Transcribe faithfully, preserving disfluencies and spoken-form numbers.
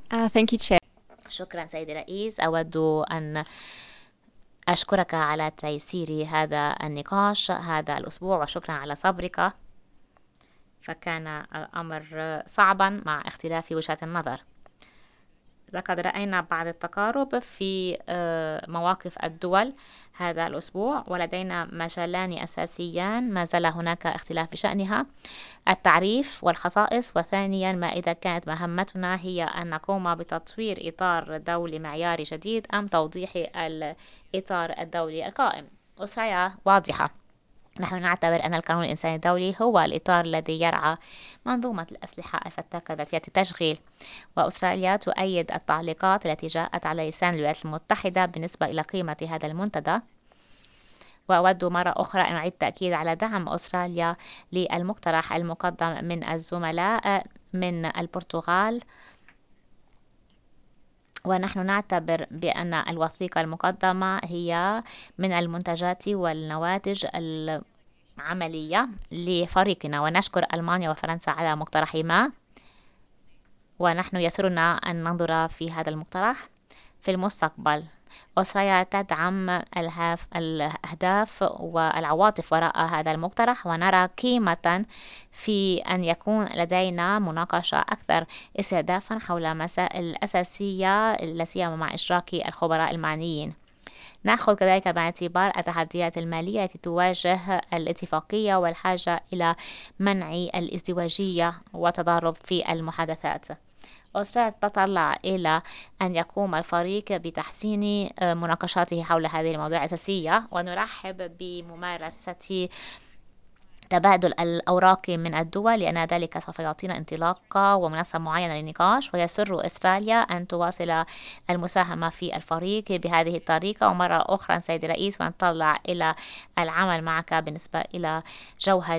Uh, thank you, Chair. شكرا سيدي الرئيس. أود أن أشكرك على تيسير هذا النقاش هذا الأسبوع، وشكرا على صبرك، فكان الأمر صعبا مع اختلاف وجهات النظر. لقد رأينا بعض التقارب في مواقف الدول هذا الأسبوع، ولدينا مجالان أساسيان ما زال هناك اختلاف بشأنها: التعريف والخصائص، وثانيا ما إذا كانت مهمتنا هي أن نقوم بتطوير إطار دولي معياري جديد أم توضيح الإطار الدولي القائم. أسرع واضحة، نحن نعتبر أن القانون الإنساني الدولي هو الإطار الذي يرعى منظومة الأسلحة الفتاكة ذاتية التشغيل، وأستراليا تؤيد التعليقات التي جاءت على لسان الولايات المتحدة بالنسبة إلى قيمة هذا المنتدى. وأود مرة أخرى أن أعيد التأكيد على دعم أستراليا للمقترح المقدم من الزملاء من البرتغال، ونحن نعتبر بأن الوثيقة المقدمة هي من المنتجات والنواتج العملية لفريقنا، ونشكر ألمانيا وفرنسا على مقترحهما، ونحن يسرنا أن ننظر في هذا المقترح في المستقبل. أستراليا تدعم الأهداف والعواطف وراء هذا المقترح، ونرى قيمة في أن يكون لدينا مناقشة أكثر استهدافا حول مسائل أساسية، لا سيما مع إشراك الخبراء المعنيين. نأخذ كذلك بعين الاعتبار التحديات المالية التي تواجه الاتفاقية والحاجة إلى منع الازدواجية والتضارب في المحادثات. أستراليا تتطلع إلى أن يقوم الفريق بتحسين مناقشاته حول هذه المواضيع الأساسية، ونرحب بممارسة تبادل الأوراق من الدول، لأن ذلك سوف يعطينا انطلاقة ومنصة معينة للنقاش، ويسر أستراليا أن تواصل المساهمة في الفريق بهذه الطريقة. ومرة أخرى سيد الرئيس، ونطلع إلى العمل معك بالنسبة إلى جوهر